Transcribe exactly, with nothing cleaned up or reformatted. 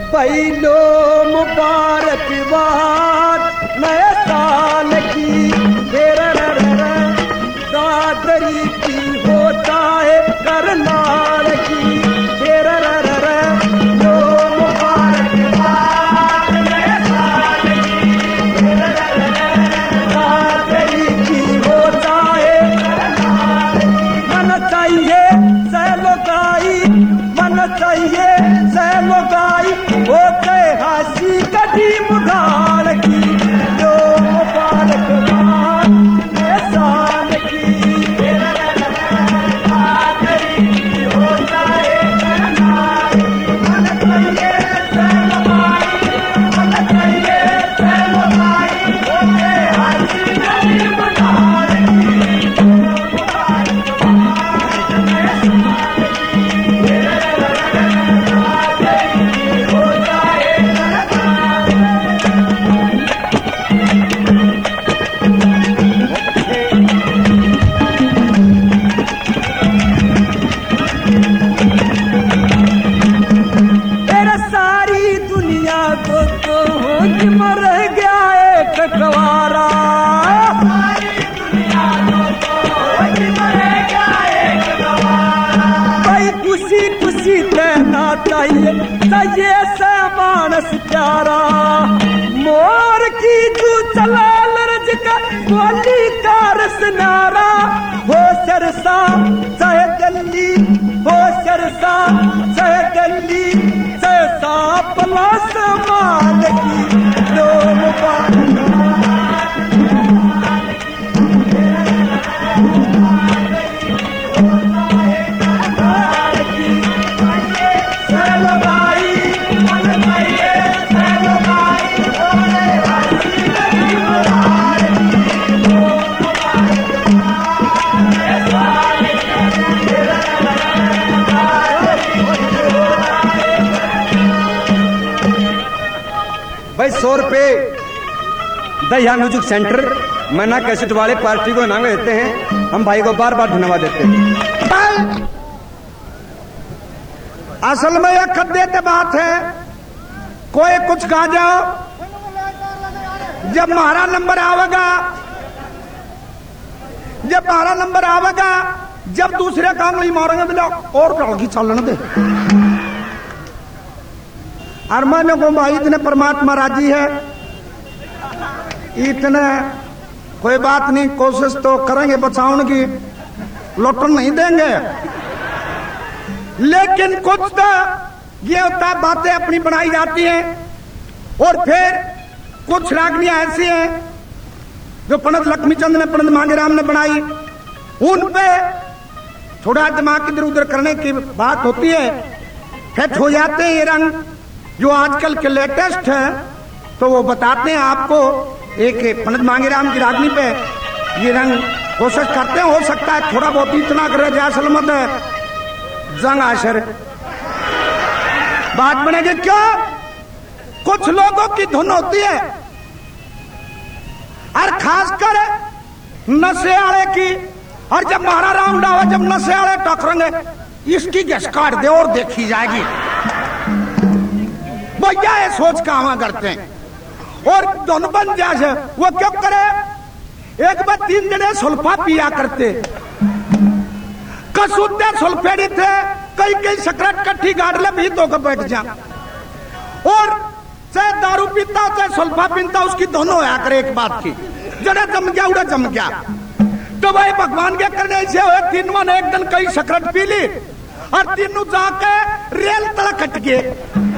पहलो मुबारकबाद नए साल की, दादरी की होता है करनाल की, लो मुबारकबाद नए साल की, दादरी की होता है करनाल की। मन चाहिए सैलोगाई, मन चाहिए सैलोगाई, हो गए हासी कटी मुगाल की, जो मुबारकबाद नए साल की, दादरी की होता है करनाल की। मन चाहिए सैलोगाई, मन चाहिए सैलोगाई, हो गए हासी कटी मुगाल की, जो मुबारकबाद नए साल की, दादरी की होता है करनाल की। तेरा सारी दुनिया को तो होंद मर गया एक कवारा, सारी दुनिया को तो होंद मर गया एक कवारा। भाई खुशी खुशी रहना चाहिए सजे से मानस प्यारा, मोर की तू चला लरज का बोली का रसनारा, हो सरसा चाहे दिल्ली, हो सरसा चाहे दिल्ली, सहसा पलास माल की, लो मुबारकबाद करनाल की। सैलोगाई, मन चाहिए सैलोगाई, हो गए हासी कटी मुगाल की, लो मुबारकबाद नए साल की, दादरी की होता है। भाई सौ रुपये दहिया म्यूजिक सेंटर मना कैसेट वाले पार्टी को इनाम देते हैं। हम भाई को बार बार धन्यवाद देते हैं। असल में यह खद्दे की बात है, कोई कुछ गा जाओ, जब हमारा नंबर आवेगा, जब हमारा नंबर आवेगा, जब दूसरे काम नहीं मारेंगे बिना और की चलने दे। अरमान को भाई इतने परमात्मा राजी है, इतने कोई बात नहीं, कोशिश तो करेंगे बचाने की, लौटन नहीं देंगे, लेकिन कुछ तो ये होता है बातें अपनी बनाई जाती हैं, और फिर कुछ रागनियां ऐसी हैं जो पंडित लक्ष्मीचंद ने, पंडित मांगेराम ने बनाई, उन पे थोड़ा दिमाग इधर उधर करने की बात होती है, फिट हो जाते हैं ये रंग जो आजकल के लेटेस्ट है, तो वो बताते हैं आपको। एक पंडित मांगेराम की रागनी पे ये रंग कोशिश करते हैं, हो सकता है थोड़ा बहुत इतना करे जाए, असल मत जंग आशर बात बनेगी। क्यों? कुछ लोगों की धुन होती है, और खासकर नशे वाले की, और जब हमारा राउंड आवा, जब नशे वाले टकरेंगे, इसकी गैस काट दे और देखी जाएगी। भैया ये सोच कामा करते हैं, और धुन बन जाए वो क्यों करे? एक बार तीन जने सुल्फा पिया करते, कसूते सुल्फेड़ी थे, कई कई सकरट कट्ठी गाड़ ले भी तो बैठ जा, और चाहे दारू पीता चाहे सुल्फा पीता, उसकी दोनों होया करे एक बात की, जड़े जम गया उड़ा जम गया। तो भाई भगवान के करने से हुए, तीनों ने एक दिन कई सकरट पी ली, और तीनों जाके रेल तला कट गए।